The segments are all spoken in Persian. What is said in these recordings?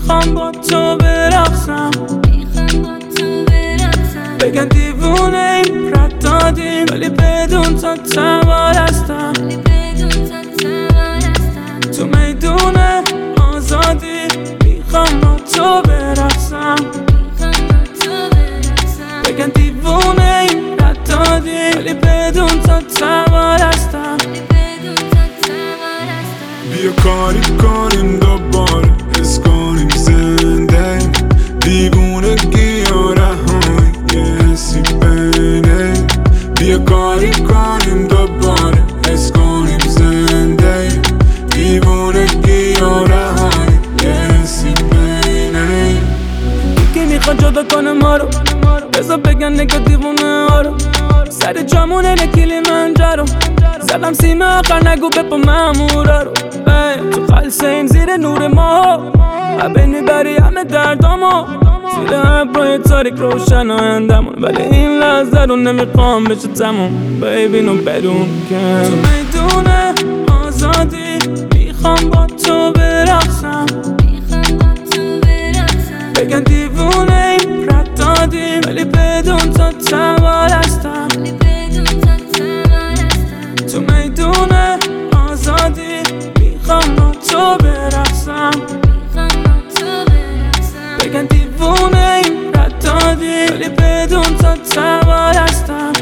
میخوام با تو برقصم، بگن دیوونه این رد دادیم ولی بدون تا تمار هستم. تو میدون آزادی میخوام با تو برقصم، بگن دیوونه این رد دادیم ولی بدون تا تمار هستم. بیا کاری کنیم دوباره، حس کنیم زنده دیوونگی و رهایی یه حسی بینه. بیا کاری کنیم دوباره، حس کنیم زنده دیوونگی و رهایی یه حسی بینه. یکی میخواد جدا کنه ما رو، بذار بگن نگاه دیوونه ها رو. سر جامونه نکیلی منجرو زدم سیمه آخر نگو بپا مامورا رو. تو خلصه این زیر نور ما بین میبری همه دردامو، زیر ابرای تاریک روشن آیندمون، ولی این لحظه رو نمیخوام بشه تموم. بیبی نو بدون که تو میدون آزادی میخوام با تو برقصم، بگن دیوونه این رد دادیم ولی بدون تا تمار هستم. تو میدون آزادی میخوام با تو برقصم، بگن دیوونه این رد دادیم ولی بدون تا تمار هستم.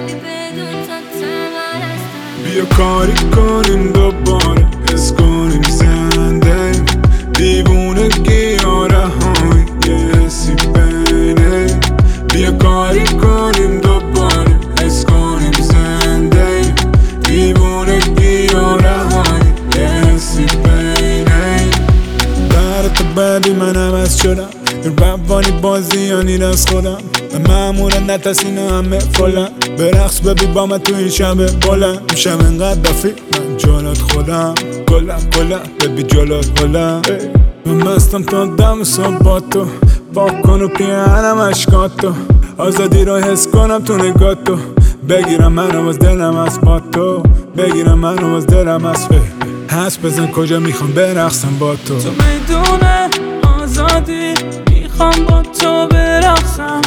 بیا کاری کنیم دوباره، حس کنیم زنده دیوونگی و رهایی یه حسی بینه. بیا کاری کنیم دوباره، حس کنیم زنده دیوونگی و رهایی یه حسی بینه. برات بعدی من عوض شدم، روانی بازیانی از خودم، معمولا نترسین همه فلم. برقص ببی با من تو این شب بلند، میشم انقدر دفی من جالات خودم. گلم ببی جالات هلم، من مستم تا دم صبح با تو، پاک کن و پیانم اشکاتو، آزادی رو حس کنم تو نگاتو. بگیرم منو از دلم از با تو، بگیرم منو از دلم از حس بزن کجا میخوام برقصم با تو. تو میدون آزادی میخوام با تو برقصم،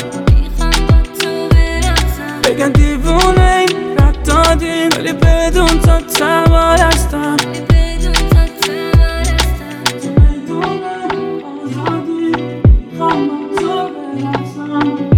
بگن دیوونه این رد دادیم ولی بدون تا تمار هستم. تو میدون آزادی میخوام با تو برقصم.